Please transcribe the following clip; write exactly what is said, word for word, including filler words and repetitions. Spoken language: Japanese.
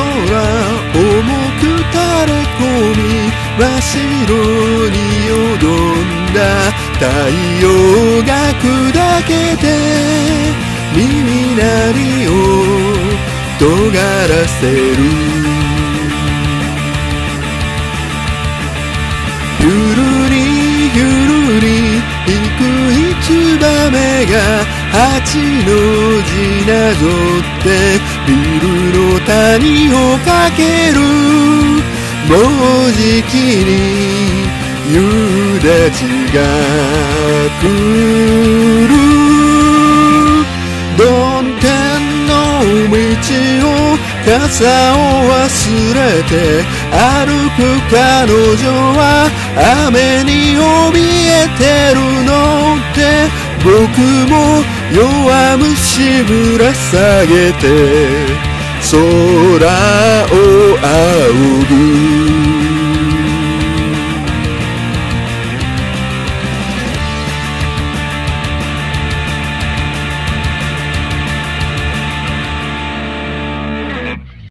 重く垂れ込み真っ白によどんだ太陽が砕けて耳鳴りを尖らせる。ゆるりゆるり低いツバメが八の字なぞってビルの谷を駆ける。もうじきに夕立が来る。曇天の道を傘を忘れて歩く彼女は雨に怯えてるのって僕も弱虫ぶら下げて空を仰ぐ。